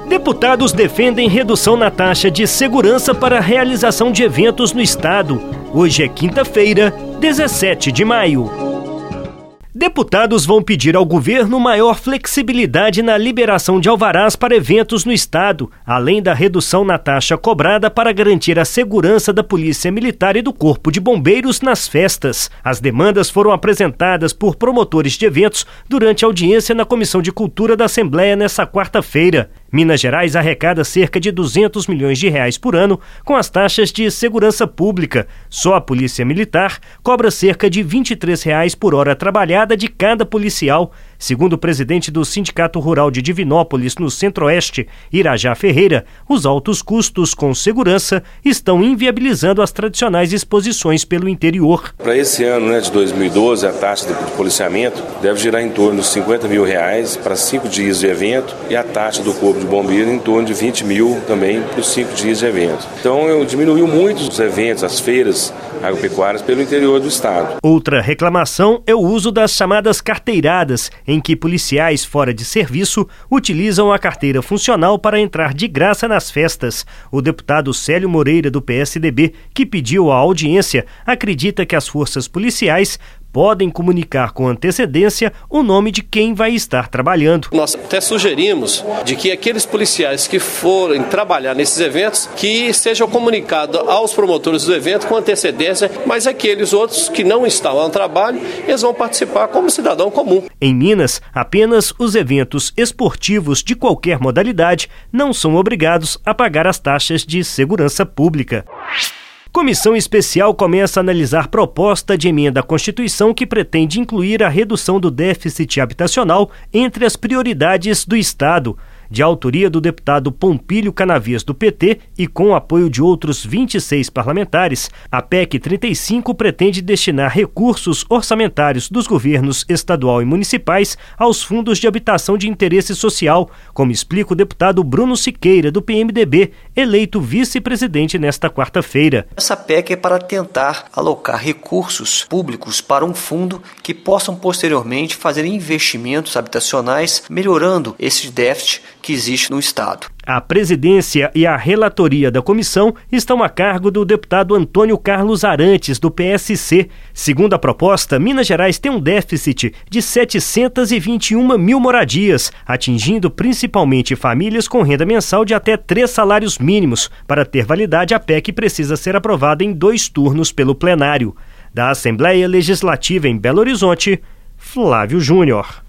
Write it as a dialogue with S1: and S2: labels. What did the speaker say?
S1: Deputados defendem redução na taxa de segurança para a realização de eventos no estado. Hoje é quinta-feira, 17 de maio. Deputados vão pedir ao governo maior flexibilidade na liberação de alvarás para eventos no estado, além da redução na taxa cobrada para garantir a segurança da Polícia Militar e do Corpo de Bombeiros nas festas. As demandas foram apresentadas por promotores de eventos durante a audiência na Comissão de Cultura da Assembleia nesta quarta-feira. Minas Gerais arrecada cerca de R$200 milhões por ano com as taxas de segurança pública. Só a Polícia Militar cobra cerca de R$23 por hora trabalhada de cada policial. Segundo o presidente do Sindicato Rural de Divinópolis, no Centro-Oeste, Irajá Ferreira, os altos custos com segurança estão inviabilizando as tradicionais exposições pelo interior.
S2: Para esse ano, de 2012, a taxa de policiamento deve girar em torno de R$50 mil para 5 dias de evento e a taxa do Corpo de Bombeiros em torno de 20 mil também para os 5 dias de evento. Então, diminuiu muito os eventos, as feiras agropecuárias pelo interior do estado.
S1: Outra reclamação é o uso das chamadas carteiradas, em que policiais fora de serviço utilizam a carteira funcional para entrar de graça nas festas. O deputado Célio Moreira, do PSDB, que pediu a audiência, acredita que as forças policiais podem comunicar com antecedência o nome de quem vai estar trabalhando.
S3: Nós até sugerimos de que aqueles policiais que forem trabalhar nesses eventos, que sejam comunicados aos promotores do evento com antecedência, mas aqueles outros que não estão ao trabalho, eles vão participar como cidadão comum.
S1: Em Minas, apenas os eventos esportivos de qualquer modalidade não são obrigados a pagar as taxas de segurança pública. Comissão especial começa a analisar proposta de emenda à Constituição que pretende incluir a redução do déficit habitacional entre as prioridades do Estado. De autoria do deputado Pompílio Canavias, do PT, e com o apoio de outros 26 parlamentares, a PEC 35 pretende destinar recursos orçamentários dos governos estadual e municipais aos fundos de habitação de interesse social, como explica o deputado Bruno Siqueira, do PMDB, eleito vice-presidente nesta quarta-feira.
S4: Essa PEC é para tentar alocar recursos públicos para um fundo que possam posteriormente fazer investimentos habitacionais, melhorando esse déficit que existe no Estado.
S1: A presidência e a relatoria da comissão estão a cargo do deputado Antônio Carlos Arantes, do PSC. Segundo a proposta, Minas Gerais tem um déficit de 721 mil moradias, atingindo principalmente famílias com renda mensal de até 3 salários mínimos. Para ter validade, a PEC precisa ser aprovada em 2 turnos pelo plenário. Da Assembleia Legislativa em Belo Horizonte, Flávio Júnior.